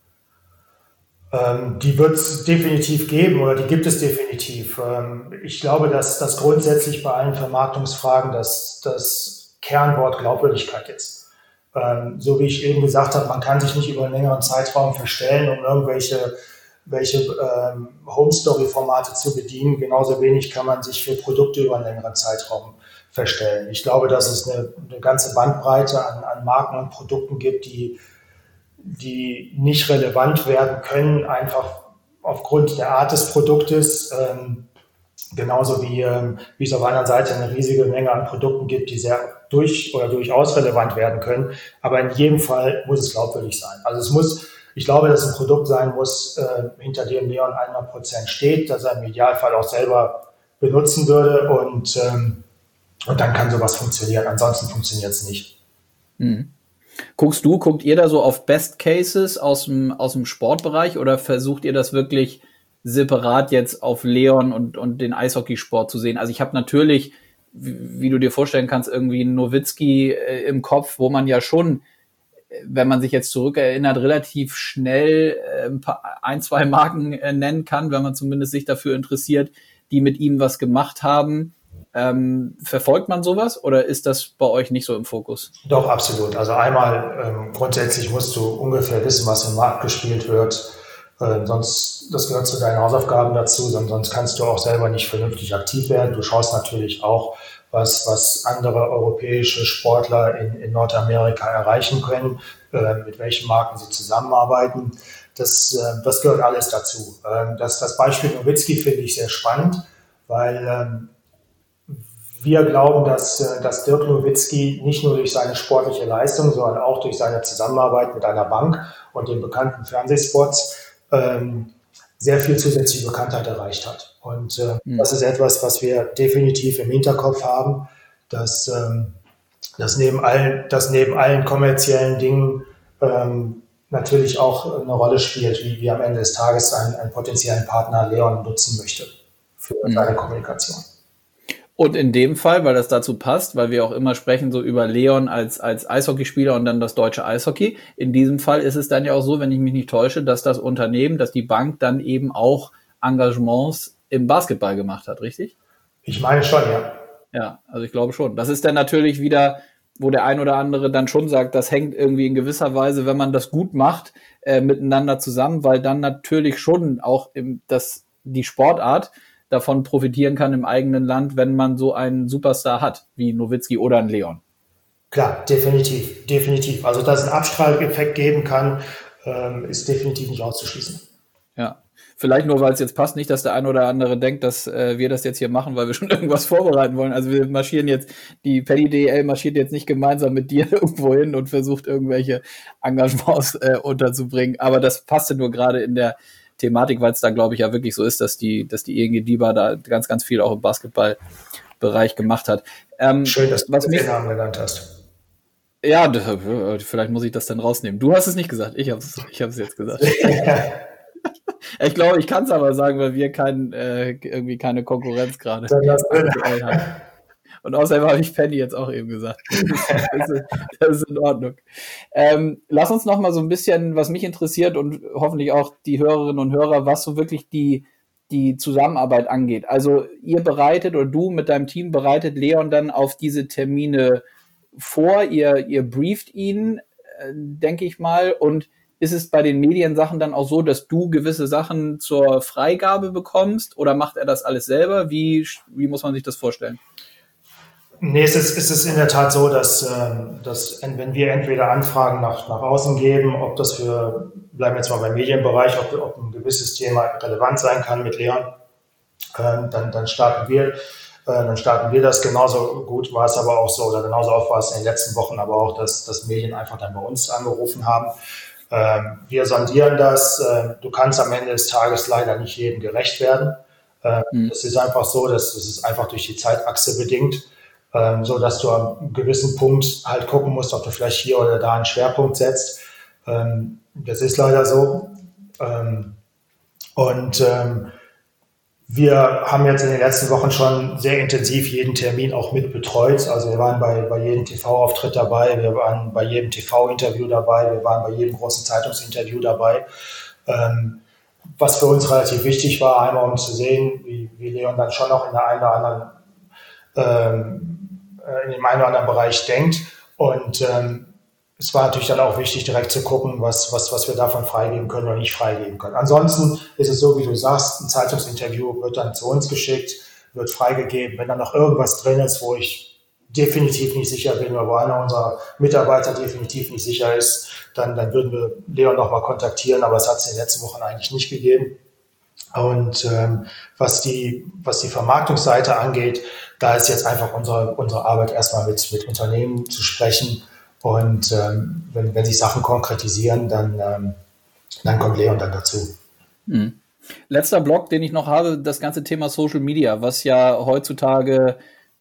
Die wird es definitiv geben, oder die gibt es definitiv. Ich glaube, dass das grundsätzlich bei allen Vermarktungsfragen das Kernwort Glaubwürdigkeit ist. So wie ich eben gesagt habe, man kann sich nicht über einen längeren Zeitraum verstellen, um irgendwelche Home-Story-Formate zu bedienen. Genauso wenig kann man sich für Produkte über einen längeren Zeitraum verstellen. Ich glaube, dass es eine ganze Bandbreite an Marken und Produkten gibt, die die nicht relevant werden können, einfach aufgrund der Art des Produktes. Genauso wie es auf einer Seite eine riesige Menge an Produkten gibt, die sehr durchaus relevant werden können. Aber in jedem Fall muss es glaubwürdig sein. Also ich glaube, dass ein Produkt sein muss, hinter dem Leon 100% steht, dass er im Idealfall auch selber benutzen würde und dann kann sowas funktionieren. Ansonsten funktioniert es nicht. Mhm. Guckt ihr da so auf Best Cases aus dem Sportbereich oder versucht ihr das wirklich separat jetzt auf Leon und den Eishockeysport zu sehen? Also ich habe natürlich, wie du dir vorstellen kannst, irgendwie einen Nowitzki im Kopf, wo man ja schon, wenn man sich jetzt zurückerinnert, relativ schnell ein, zwei Marken nennen kann, wenn man zumindest sich dafür interessiert, die mit ihm was gemacht haben. Verfolgt man sowas oder ist das bei euch nicht so im Fokus? Doch, absolut. Also einmal grundsätzlich musst du ungefähr wissen, was im Markt gespielt wird. Sonst, das gehört zu deinen Hausaufgaben dazu, sonst kannst du auch selber nicht vernünftig aktiv werden. Du schaust natürlich auch, was andere europäische Sportler in Nordamerika erreichen können, mit welchen Marken sie zusammenarbeiten. Das gehört alles dazu. Das Beispiel Nowitzki finde ich sehr spannend, weil wir glauben, dass Dirk Nowitzki nicht nur durch seine sportliche Leistung, sondern auch durch seine Zusammenarbeit mit einer Bank und den bekannten Fernsehspots sehr viel zusätzliche Bekanntheit erreicht hat. Und das ist etwas, was wir definitiv im Hinterkopf haben, dass neben allen kommerziellen Dingen natürlich auch eine Rolle spielt, wie am Ende des Tages einen potenziellen Partner Leon nutzen möchte für seine Kommunikation. Und in dem Fall, weil das dazu passt, weil wir auch immer sprechen so über Leon als Eishockeyspieler und dann das deutsche Eishockey. In diesem Fall ist es dann ja auch so, wenn ich mich nicht täusche, dass das Unternehmen, dass die Bank dann eben auch Engagements im Basketball gemacht hat, richtig? Ich meine schon, ja. Ja, also ich glaube schon. Das ist dann natürlich wieder, wo der ein oder andere dann schon sagt, das hängt irgendwie in gewisser Weise, wenn man das gut macht, miteinander zusammen, weil dann natürlich schon auch die Sportart davon profitieren kann im eigenen Land, wenn man so einen Superstar hat, wie Nowitzki oder ein Leon. Klar, definitiv. Also, dass es einen Abstrahleffekt geben kann, ist definitiv nicht auszuschließen. Ja, vielleicht nur, weil es jetzt passt, nicht, dass der eine oder andere denkt, dass wir das jetzt hier machen, weil wir schon irgendwas vorbereiten wollen. Also wir marschieren jetzt, die Paddy DL marschiert jetzt nicht gemeinsam mit dir irgendwo hin und versucht irgendwelche Engagements unterzubringen. Aber das passte nur gerade in der Thematik, weil es da, glaube ich, ja wirklich so ist, dass die ING DiBa da ganz, ganz viel auch im Basketballbereich gemacht hat. Schön, dass du den Namen genannt hast. Ja, vielleicht muss ich das dann rausnehmen. Du hast es nicht gesagt, ich habe es jetzt gesagt. Ich glaube, ich kann es aber sagen, weil wir irgendwie keine Konkurrenz gerade haben. Und außerdem habe ich Penny jetzt auch eben gesagt. Das ist in Ordnung. Lass uns noch mal so ein bisschen, was mich interessiert und hoffentlich auch die Hörerinnen und Hörer, was so wirklich die Zusammenarbeit angeht. Also ihr bereitet oder du mit deinem Team bereitet Leon dann auf diese Termine vor, ihr brieft ihn, denke ich mal, und ist es bei den Mediensachen dann auch so, dass du gewisse Sachen zur Freigabe bekommst oder macht er das alles selber? Wie muss man sich das vorstellen? Nee, es ist in der Tat so, dass wenn wir entweder Anfragen nach außen geben, ob das bleiben wir jetzt mal beim Medienbereich, ob ein gewisses Thema relevant sein kann mit Leon, dann starten wir das. Genauso gut war es aber auch so, oder genauso oft war es in den letzten Wochen aber auch, dass Medien einfach dann bei uns angerufen haben. Wir sondieren das. Du kannst am Ende des Tages leider nicht jedem gerecht werden. Es ist einfach so, dass es ist einfach durch die Zeitachse bedingt. So dass du an einem gewissen Punkt halt gucken musst, ob du vielleicht hier oder da einen Schwerpunkt setzt. Das ist leider so. Wir haben jetzt in den letzten Wochen schon sehr intensiv jeden Termin auch mit betreut. Also wir waren bei jedem TV-Auftritt dabei, wir waren bei jedem TV-Interview dabei, wir waren bei jedem großen Zeitungsinterview dabei. Was für uns relativ wichtig war, einmal um zu sehen, wie Leon dann schon noch in dem einen oder anderen Bereich denkt. Und es war natürlich dann auch wichtig, direkt zu gucken, was wir davon freigeben können oder nicht freigeben können. Ansonsten ist es so, wie du sagst, ein Zeitungsinterview wird dann zu uns geschickt, wird freigegeben. Wenn dann noch irgendwas drin ist, wo ich definitiv nicht sicher bin oder wo einer unserer Mitarbeiter definitiv nicht sicher ist, dann würden wir Leon nochmal kontaktieren, aber es hat es in den letzten Wochen eigentlich nicht gegeben. Und was die Vermarktungsseite angeht, da ist jetzt einfach unsere Arbeit erstmal mit Unternehmen zu sprechen und wenn sich Sachen konkretisieren, dann kommt Leon dann dazu. Mhm. Letzter Block, den ich noch habe, das ganze Thema Social Media, was ja heutzutage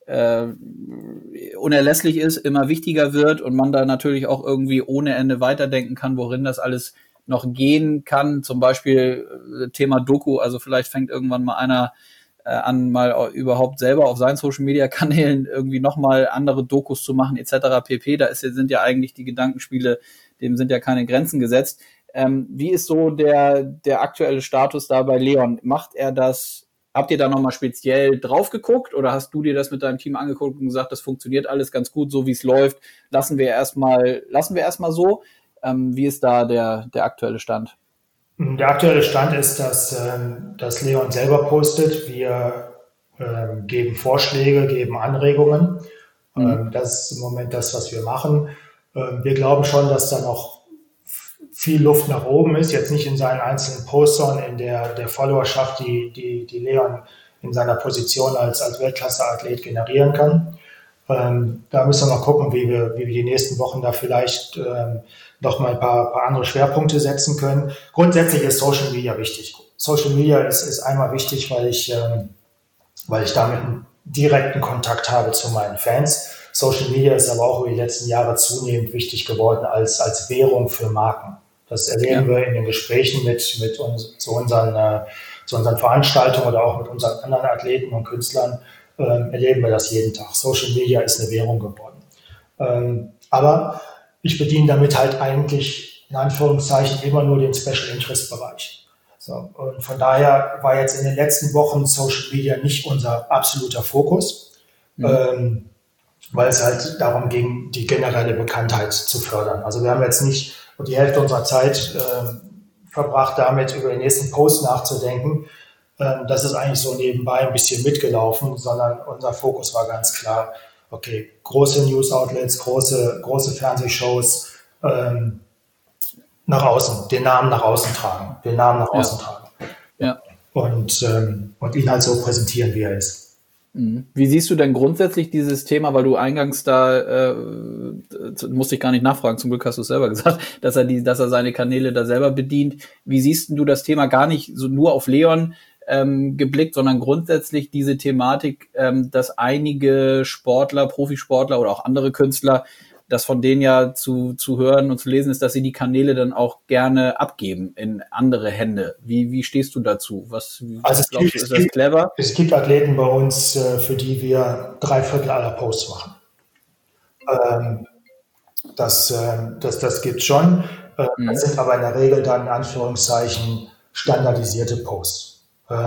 unerlässlich ist, immer wichtiger wird und man da natürlich auch irgendwie ohne Ende weiterdenken kann, worin das alles noch gehen kann. Zum Beispiel Thema Doku, also vielleicht fängt irgendwann mal einer an, mal überhaupt selber auf seinen Social-Media-Kanälen irgendwie nochmal andere Dokus zu machen etc. pp. Sind ja eigentlich die Gedankenspiele, dem sind ja keine Grenzen gesetzt. Wie ist so der aktuelle Status da bei Leon? Macht er das? Habt ihr da nochmal speziell drauf geguckt oder hast du dir das mit deinem Team angeguckt und gesagt, das funktioniert alles ganz gut, so wie es läuft, lassen wir erstmal so? Wie ist da der aktuelle Stand? Der aktuelle Stand ist, dass Leon selber postet. Wir geben Vorschläge, geben Anregungen. Das ist im Moment das, was wir machen. Wir glauben schon, dass da noch viel Luft nach oben ist, jetzt nicht in seinen einzelnen Posts, sondern in der Followerschaft, die Leon in seiner Position als Weltklasse-Athlet generieren kann. Da müssen wir mal gucken, wie wir die nächsten Wochen da vielleicht noch mal ein paar andere Schwerpunkte setzen können. Grundsätzlich ist Social Media wichtig. Social Media ist einmal wichtig, weil ich damit einen direkten Kontakt habe zu meinen Fans. Social Media ist aber auch über die letzten Jahre zunehmend wichtig geworden als Währung für Marken. Das erleben wir in den Gesprächen mit uns, zu unseren Veranstaltungen oder auch mit unseren anderen Athleten und Künstlern, erleben wir das jeden Tag. Social Media ist eine Währung geworden. Aber ich bediene damit halt eigentlich in Anführungszeichen immer nur den Special Interest Bereich. So, und von daher war jetzt in den letzten Wochen Social Media nicht unser absoluter Fokus, weil es halt darum ging, die generelle Bekanntheit zu fördern. Also wir haben jetzt nicht die Hälfte unserer Zeit verbracht, damit über den nächsten Post nachzudenken. Das ist eigentlich so nebenbei ein bisschen mitgelaufen, sondern unser Fokus war ganz klar, okay, große News-Outlets, große Fernsehshows, nach außen, den Namen nach außen tragen, Ja. Und ihn halt so präsentieren, wie er ist. Wie siehst du denn grundsätzlich dieses Thema, weil du eingangs da, musste ich gar nicht nachfragen, zum Glück hast du es selber gesagt, dass er seine Kanäle da selber bedient. Wie siehst du das Thema gar nicht so nur auf Leon geblickt, sondern grundsätzlich diese Thematik, dass einige Sportler, Profisportler oder auch andere Künstler, das von denen ja zu hören und zu lesen ist, dass sie die Kanäle dann auch gerne abgeben in andere Hände. Wie stehst du dazu? Ist das clever? Es gibt Athleten bei uns, für die wir 3/4 aller Posts machen. Das gibt schon. Das sind aber in der Regel dann in Anführungszeichen standardisierte Posts.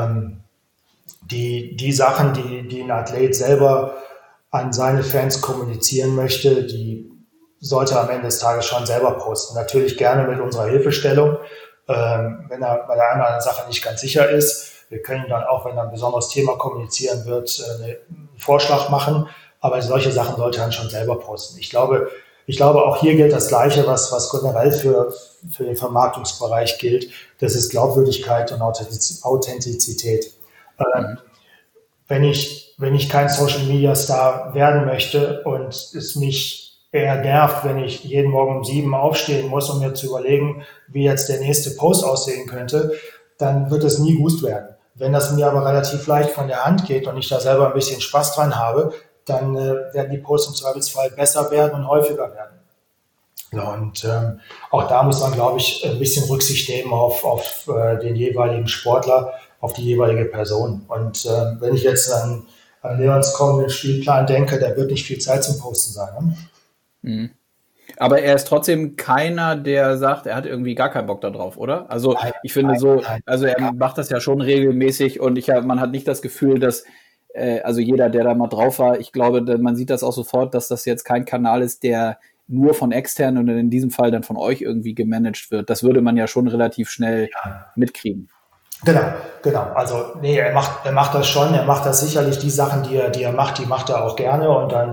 Die Sachen, die ein Athlet selber an seine Fans kommunizieren möchte, die sollte am Ende des Tages schon selber posten. Natürlich gerne mit unserer Hilfestellung, wenn er bei der einen oder anderen Sache nicht ganz sicher ist. Wir können dann auch, wenn er ein besonderes Thema kommunizieren wird, einen Vorschlag machen. Aber solche Sachen sollte er dann schon selber posten. Ich glaube, auch hier gilt das Gleiche, was generell für den Vermarktungsbereich gilt. Das ist Glaubwürdigkeit und Authentizität. Wenn ich kein Social Media Star werden möchte und es mich eher nervt, wenn ich jeden Morgen um 7 aufstehen muss, um mir zu überlegen, wie jetzt der nächste Post aussehen könnte, dann wird es nie gut werden. Wenn das mir aber relativ leicht von der Hand geht und ich da selber ein bisschen Spaß dran habe, dann werden die Posts im Zweifelsfall besser werden und häufiger werden. Ja, und auch da muss man, glaube ich, ein bisschen Rücksicht nehmen auf den jeweiligen Sportler, auf die jeweilige Person. Und wenn ich jetzt an Leons kommenden Spielplan denke, da wird nicht viel Zeit zum Posten sein. Ne? Aber er ist trotzdem keiner, der sagt, er hat irgendwie gar keinen Bock da drauf, oder? Also ich finde also er macht das ja schon regelmäßig und man hat nicht das Gefühl, dass also jeder, der da mal drauf war, ich glaube, man sieht das auch sofort, dass das jetzt kein Kanal ist, der nur von externen und in diesem Fall dann von euch irgendwie gemanagt wird. Das würde man ja schon relativ schnell mitkriegen. Genau. Also nee, er macht das schon. Er macht das sicherlich, die Sachen, die er macht, die macht er auch gerne und dann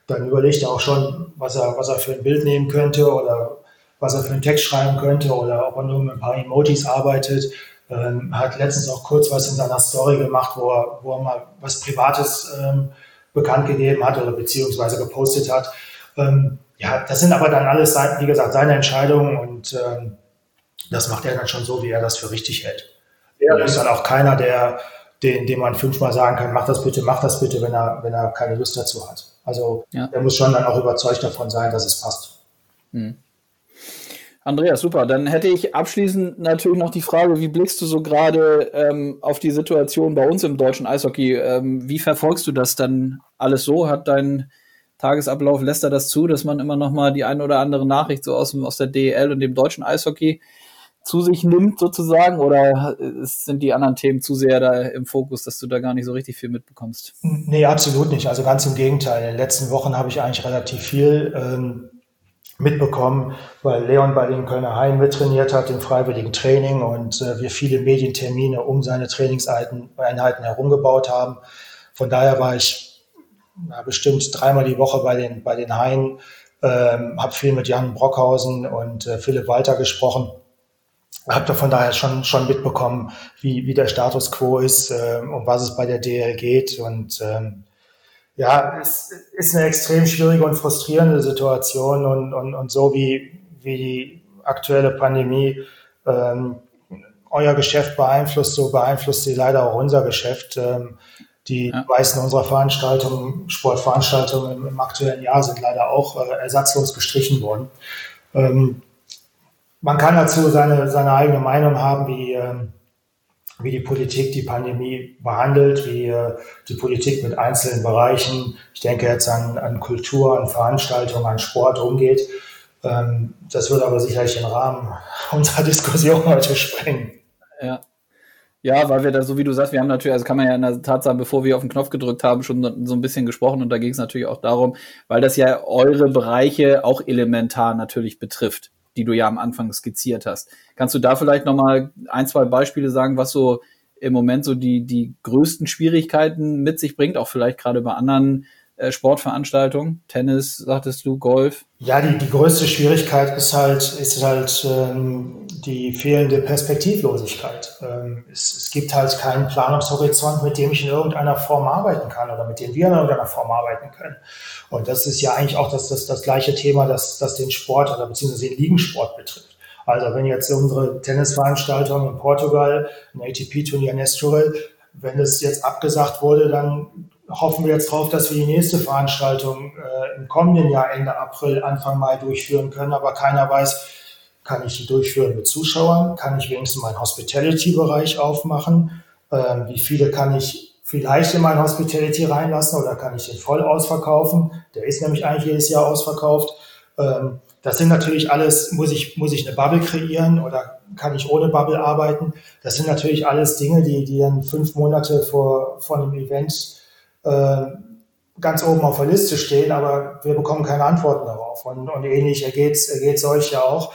dann überlegt er auch schon, was er für ein Bild nehmen könnte oder was er für einen Text schreiben könnte oder ob er nur mit ein paar Emojis arbeitet. Hat letztens auch kurz was in seiner Story gemacht, wo er mal was Privates bekannt gegeben hat oder beziehungsweise gepostet hat. Ja, das sind aber dann alles, wie gesagt, seine Entscheidungen und das macht er dann schon so, wie er das für richtig hält. Er ist dann auch keiner, dem man 5-mal sagen kann, mach das bitte, wenn er keine Lust dazu hat. Also er muss schon dann auch überzeugt davon sein, dass es passt. Andreas, super. Dann hätte ich abschließend natürlich noch die Frage, wie blickst du so gerade auf die Situation bei uns im deutschen Eishockey? Wie verfolgst du das dann alles so? Hat dein Tagesablauf, lässt er das zu, dass man immer noch mal die eine oder andere Nachricht so aus der DEL und dem deutschen Eishockey zu sich nimmt sozusagen? Oder sind die anderen Themen zu sehr da im Fokus, dass du da gar nicht so richtig viel mitbekommst? Nee, absolut nicht. Also ganz im Gegenteil. In den letzten Wochen habe ich eigentlich relativ viel mitbekommen, weil Leon bei den Kölner Haien mittrainiert hat im freiwilligen Training und wir viele Medientermine um seine Trainingseinheiten herumgebaut haben. Von daher war ich bestimmt 3-mal die Woche bei den Haien, habe viel mit Jan Brockhausen und Philipp Walter gesprochen. Habe da von daher schon mitbekommen, wie der Status quo ist, um was es bei der DL geht und ja, es ist eine extrem schwierige und frustrierende Situation und so wie die aktuelle Pandemie euer Geschäft beeinflusst, so beeinflusst sie leider auch unser Geschäft. Die meisten unserer Sportveranstaltungen im aktuellen Jahr sind leider auch ersatzlos gestrichen worden. Man kann dazu seine eigene Meinung haben, wie die Politik die Pandemie behandelt, wie die Politik mit einzelnen Bereichen, ich denke jetzt an Kultur, an Veranstaltungen, an Sport umgeht. Das wird aber sicherlich den Rahmen unserer Diskussion heute sprengen. Ja, weil wir da, so wie du sagst, wir haben natürlich, also kann man ja in der Tat sagen, bevor wir auf den Knopf gedrückt haben, schon so ein bisschen gesprochen und da ging es natürlich auch darum, weil das ja eure Bereiche auch elementar natürlich betrifft, die du ja am Anfang skizziert hast. Kannst du da vielleicht nochmal 1-2 Beispiele sagen, was so im Moment so die größten Schwierigkeiten mit sich bringt, auch vielleicht gerade bei anderen Sportveranstaltungen? Tennis, sagtest du, Golf? Ja, die größte Schwierigkeit ist halt die fehlende Perspektivlosigkeit. Es gibt halt keinen Planungshorizont, mit dem ich in irgendeiner Form arbeiten kann oder mit dem wir in irgendeiner Form arbeiten können. Und das ist ja eigentlich auch das gleiche Thema, das den Sport oder beziehungsweise den Ligensport betrifft. Also wenn jetzt unsere Tennisveranstaltung in Portugal, ein ATP-Turnier in Estoril, wenn es jetzt abgesagt wurde, dann hoffen wir jetzt drauf, dass wir die nächste Veranstaltung im kommenden Jahr Ende April, Anfang Mai durchführen können. Aber keiner weiß, kann ich die durchführen mit Zuschauern? Kann ich wenigstens meinen Hospitality-Bereich aufmachen? Wie viele kann ich vielleicht in meinen Hospitality reinlassen oder kann ich den voll ausverkaufen? Der ist nämlich eigentlich jedes Jahr ausverkauft. Das sind natürlich alles, muss ich eine Bubble kreieren oder kann ich ohne Bubble arbeiten? Das sind natürlich alles Dinge, die dann 5 Monate vor einem Event ganz oben auf der Liste stehen, aber wir bekommen keine Antworten darauf. Und ähnlich ergeht's euch ja auch.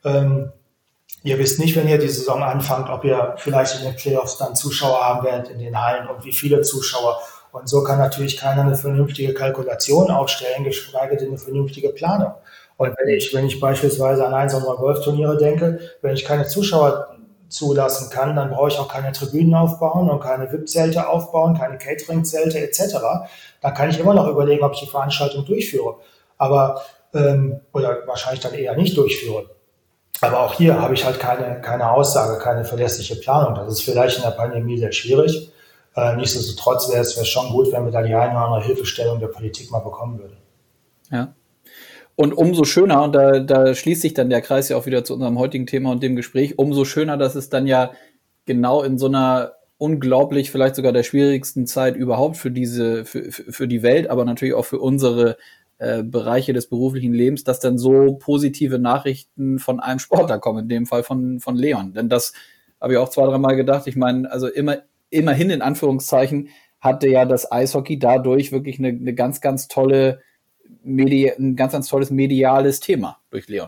Ihr wisst nicht, wenn ihr die Saison anfangt, ob ihr vielleicht in den Playoffs dann Zuschauer haben werdet in den Hallen und wie viele Zuschauer. Und so kann natürlich keiner eine vernünftige Kalkulation aufstellen, geschweige denn eine vernünftige Planung. Und wenn ich beispielsweise an eins unserer Golfturniere denke, wenn ich keine Zuschauer zulassen kann, dann brauche ich auch keine Tribünen aufbauen und keine VIP-Zelte aufbauen, keine Catering-Zelte etc. Dann kann ich immer noch überlegen, ob ich die Veranstaltung durchführe. Aber oder wahrscheinlich dann eher nicht durchführe. Aber auch hier habe ich halt keine Aussage, keine verlässliche Planung. Das ist vielleicht in der Pandemie sehr schwierig. Nichtsdestotrotz wäre es schon gut, wenn wir da die eine oder andere Hilfestellung der Politik mal bekommen würden. Ja. Und umso schöner, und da schließt sich dann der Kreis ja auch wieder zu unserem heutigen Thema und dem Gespräch, umso schöner, dass es dann ja genau in so einer unglaublich, vielleicht sogar der schwierigsten Zeit überhaupt für die Welt, aber natürlich auch für unsere Bereiche des beruflichen Lebens, dass dann so positive Nachrichten von einem Sportler kommen, in dem Fall von Leon. Denn das habe ich auch 2-3 Mal gedacht. Ich meine, also immerhin in Anführungszeichen hatte ja das Eishockey dadurch wirklich eine ganz, ganz tolle ein ganz, ganz tolles mediales Thema durch Leon.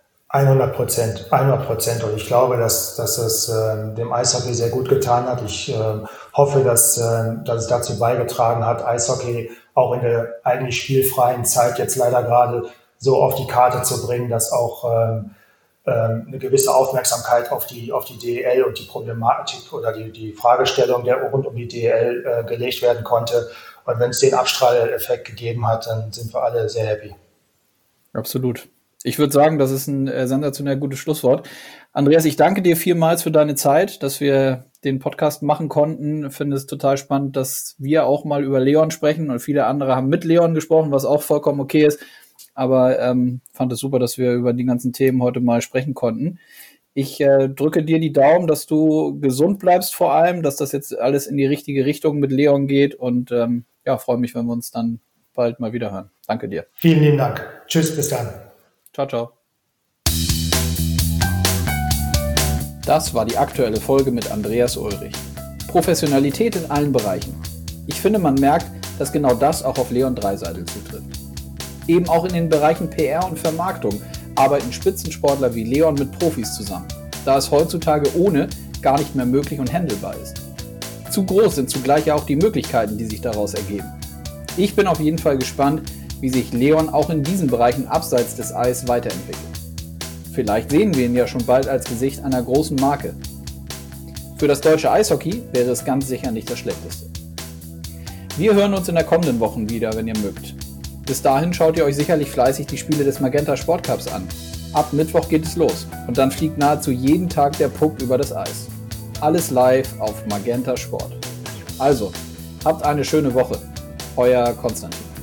100%. Und ich glaube, dass es dem Eishockey sehr gut getan hat. Ich hoffe, dass es dazu beigetragen hat, Eishockey auch in der eigentlich spielfreien Zeit jetzt leider gerade so auf die Karte zu bringen, dass auch eine gewisse Aufmerksamkeit auf die DEL und die Problematik oder die Fragestellung der rund um die DEL gelegt werden konnte. Und wenn es den Abstrahleffekt gegeben hat, dann sind wir alle sehr happy. Absolut. Ich würde sagen, das ist ein sensationell gutes Schlusswort. Andreas, ich danke dir vielmals für deine Zeit, dass wir den Podcast machen konnten. Ich finde es total spannend, dass wir auch mal über Leon sprechen und viele andere haben mit Leon gesprochen, was auch vollkommen okay ist. Aber fand es super, dass wir über die ganzen Themen heute mal sprechen konnten. Ich drücke dir die Daumen, dass du gesund bleibst vor allem, dass das jetzt alles in die richtige Richtung mit Leon geht und freue mich, wenn wir uns dann bald mal wieder hören. Danke dir. Vielen lieben Dank. Tschüss, bis dann. Ciao, ciao. Das war die aktuelle Folge mit Andreas Ulrich. Professionalität in allen Bereichen. Ich finde, man merkt, dass genau das auch auf Leon Dreiseitel zutrifft. Eben auch in den Bereichen PR und Vermarktung arbeiten Spitzensportler wie Leon mit Profis zusammen, da es heutzutage ohne gar nicht mehr möglich und handelbar ist. Zu groß sind zugleich auch die Möglichkeiten, die sich daraus ergeben. Ich bin auf jeden Fall gespannt, wie sich Leon auch in diesen Bereichen abseits des Eis weiterentwickelt. Vielleicht sehen wir ihn ja schon bald als Gesicht einer großen Marke. Für das deutsche Eishockey wäre es ganz sicher nicht das Schlechteste. Wir hören uns in der kommenden Woche wieder, wenn ihr mögt. Bis dahin schaut ihr euch sicherlich fleißig die Spiele des Magenta Sportcups an. Ab Mittwoch geht es los und dann fliegt nahezu jeden Tag der Puck über das Eis. Alles live auf Magenta Sport. Also, habt eine schöne Woche. Euer Konstantin.